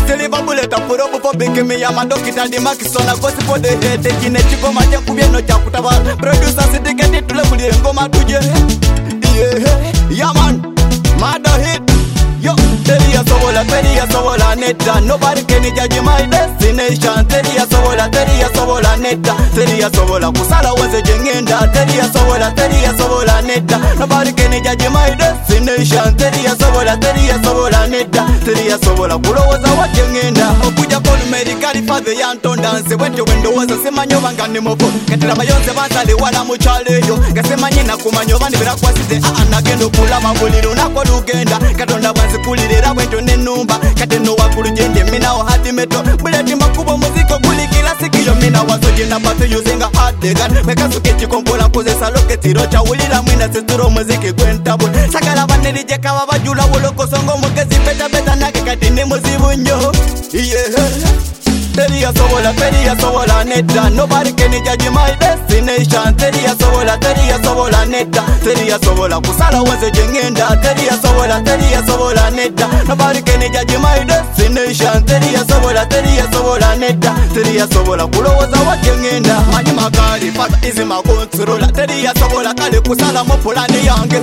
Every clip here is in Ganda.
Silver bullet put up for picking me. I'm a doctor, the Maxon, I got for the head. Taking a chico, my Jacubiano Chakutava. Producer, to get it to level and go mad to you. Yeah, man, mother hit. Yo, tell you sobola, neta. Nobody can judge my destination. Tell you sobola, neta. Tell you sobola, kusala was a jengenda. Tell you sobola, neta. Nobody can judge my destination. Tell you sobola, neta. Tell you sobola, kulo was a what jengenda. Okuja for medical father Yanton dance. Went to window was a semanyo vangani mopo. Ketela mayonze vanzali wala muchale yo. Gasemanye na kumanyo vani bila kwasite. Anagendo kula mabuliro na kwa lugenda. Katonda kulirira bwento nenumba kateno wakulujende mina o hadi meto buleti makubo muziko kulikila sikiyo mina wasoje na bato using a hard gun mekasuke chikombola kozesa loketiro cha ulira mwina seturo muziki kwentabo sakala baneli jeka babajula woloko songo mugezi beta nake katine muzibunyo Tell you sobola, neta. Nobody can judge my destination. Tell you sobola, neta. Tell you sobola, kusala was a jengenda. Tell you sobola, neta. Nobody can judge my destination. Tell you sobola, neta. Tell you sobola, kulo was a what jengenda. Mani magari, fata is my control. Tell you sobola, kale kusala mopola ne yange.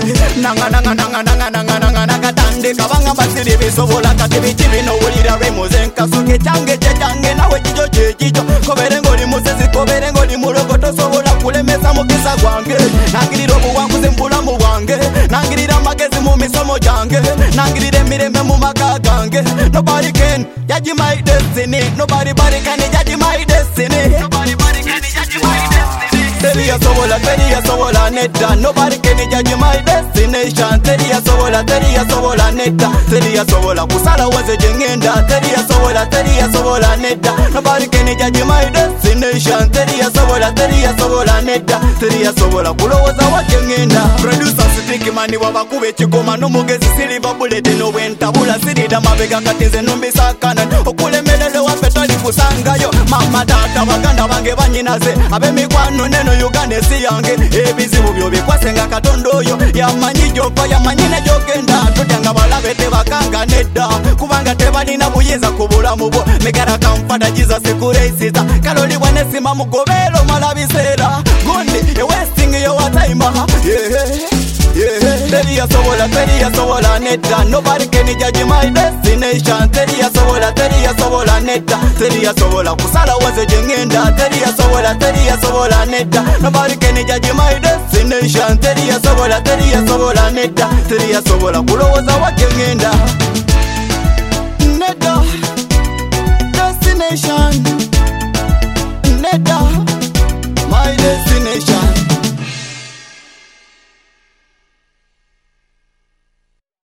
Nanga tande kabanga basiri sobola katibi chibi no ulira remozenka suke change nawe chicho koberengo li musezi koberengo li mulogoto sobola kulemesa mukisa gwange nangirira obuwanguzi mbulamu bwange nangirira magezi mu misomo gyange nangirira emirembe mu maka gange nobody can judge my destiny nobody can judge my destiny Tell you sobola, neta. Nobody can judge my destination. Tell you sobola, neta. Tell you sobola, kusala was a jengenda. Tell you sobola, neta. Nobody can judge my destination. Tell you sobola, neta. Tell you sobola, kulo was a what jengenda. Producer sitiki mani wabakube chikoma no mugezi silver bullet no wenta bula sirida mabega katize numbi sakana okule melele wapetali kusangayo mama tata baganda bange banyinaze abe mikwano neno Uganda si yange ebizibu byo bikwasenga katondo yo yamanyi jova yamanyine jogenda tutanga balabe tebakanga nedda kubanga tebalina buyinza kubulamu bo megara kamfada Jesus sekuresiza kaloli bwanesima mugobero malabisera gondi e wasting your time Tell you sobola, neta. Nobody can judge my destination. Tell you sobola, neta. Tell you sobola, kusala was a jengenda. Tell you sobola, neta. Nobody can judge my destination. Tell you sobola, neta. Tell you sobola, kulo was a what jengenda.